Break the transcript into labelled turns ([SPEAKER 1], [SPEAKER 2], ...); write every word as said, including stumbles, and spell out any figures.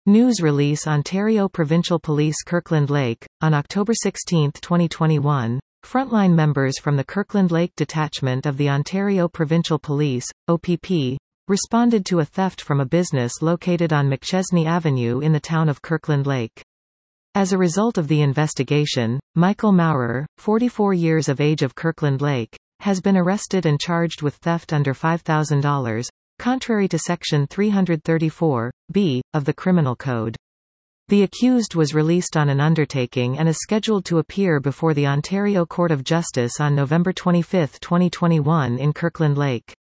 [SPEAKER 1] News release Ontario Provincial Police Kirkland Lake. On October sixteenth twenty twenty-one, frontline members from the Kirkland Lake Detachment of the Ontario Provincial Police, O P P, responded to a theft from a business located on McChesney Avenue in the town of Kirkland Lake. As a result of the investigation, Michael Maurer, forty-four years of age of Kirkland Lake, has been arrested and charged with theft under five thousand dollars, contrary to Section three thirty-four B of the Criminal Code. The accused was released on an undertaking and is scheduled to appear before the Ontario Court of Justice on November twenty-fifth twenty twenty-one in Kirkland Lake.